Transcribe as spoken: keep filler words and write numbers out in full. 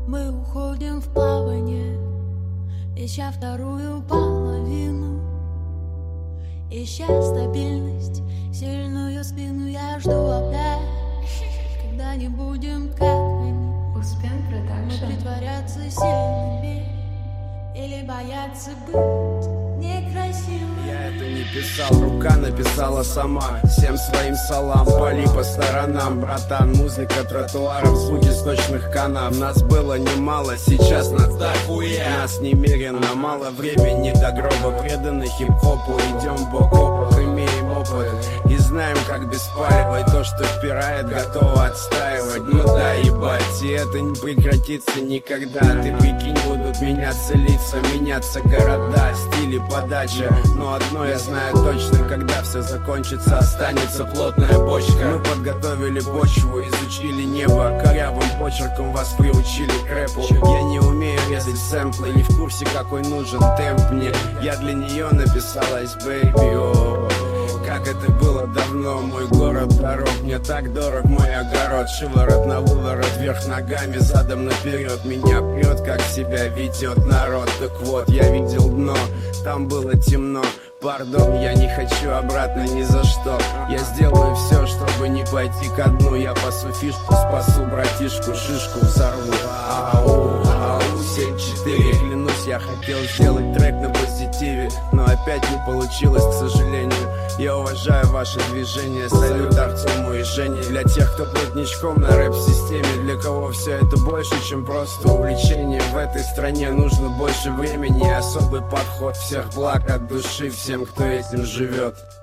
Мы уходим в плавание, ища вторую половину, ища стабильность, сильную спину. Я жду опять, когда не будем как они. Успен продакшн. Мы притворяться сильными или бояться быть некрасивым. Я это не писал, рука написала сама. Всем своим салам, пали по сторонам, братан. Музыка тротуаров, звуки сточных канав. Нас было немало, сейчас нас дохуя. Нас немерено, мало времени до гроба. Преданы хип-хопу, идем бок о бок, имеем опыт и знаем, как беспаливать то, что впирает, готово отстаивать. Ну да, ебать, и это не прекратится никогда. Ты прикинь, будут меняться лица, меняться города, стили, подача. Но одно я знаю точно, когда все закончится, останется плотная бочка. Мы подготовили почву, изучили небо, корявым почерком вас приучили к рэпу. Я не умею резать сэмплы, не в курсе, какой нужен темп мне. Я для нее написалась, baby, о. Как это было давно, мой город дорог. Мне так дорог мой огород. Шиворот на выворот, вверх ногами, задом наперед. Меня прет, как себя ведет народ. Так вот, я видел дно, там было темно. Пардон, я не хочу обратно ни за что. Я сделаю все, чтобы не пойти ко дну. Я пасу фишку, спасу братишку, шишку взорву. Ау, ау, семь четыре. Клянусь, я хотел сделать трек на позитиве, но опять не получилось, к сожалению. Я уважаю ваше движение, салют Артему и Жене. Для тех, кто плотничком на рэп-системе, для кого все это больше, чем просто увлечение. В этой стране нужно больше времени, особый подход. Всех благ от души всем, кто этим живет.